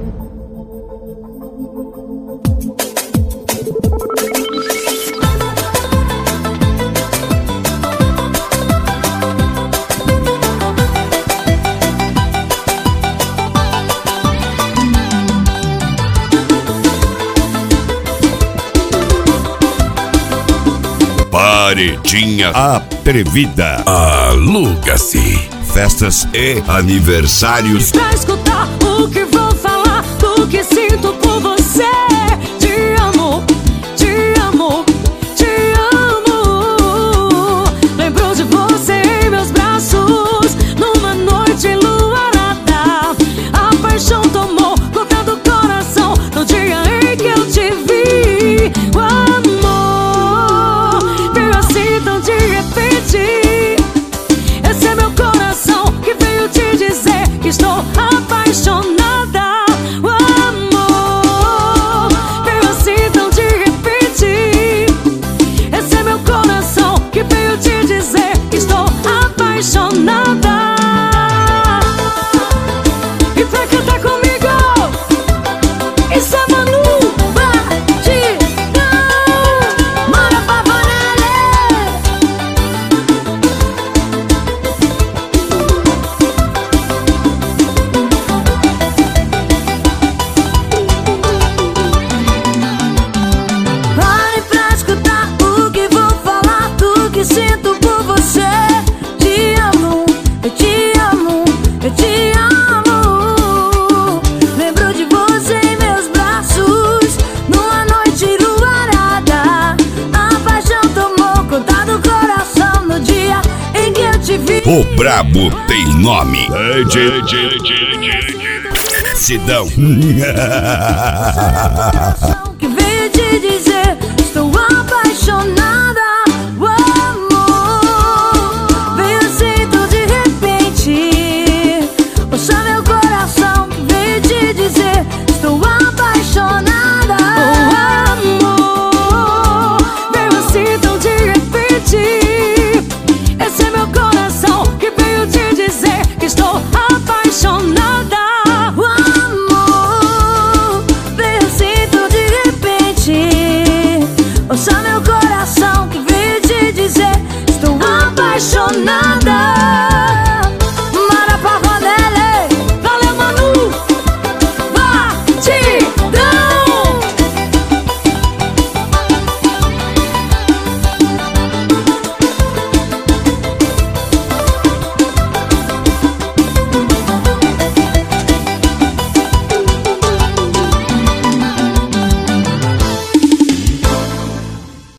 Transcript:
Paredinha Atrevida. Aluga-se. Festas e aniversários. Pra escutar o que vou falar, do que sinto por você. Te amo, te amo, te amo. Lembro de você em meus braços, numa noite enluarada. A paixão tomou conta do coração no dia em que eu te vi. O amor veio assim tão de repente. Esse é meu coração que veio te dizer que estou apaixonada. O amor veio assim tão de repente. Esse é meu coração que veio te dizer que estou apaixonada. E pra cantar comigo, isso é Manu Batidão. Mora Pavanelli. Pare pra escutar o que vou falar, do que sinto por você. Te amo, eu te amo, eu te amo. Lembro de você em meus braços, numa noite enluarada. A paixão tomou conta do coração no dia em que eu te vi. O brabo tem nome. Sidão. Que veio te dizer, estou apaixonada.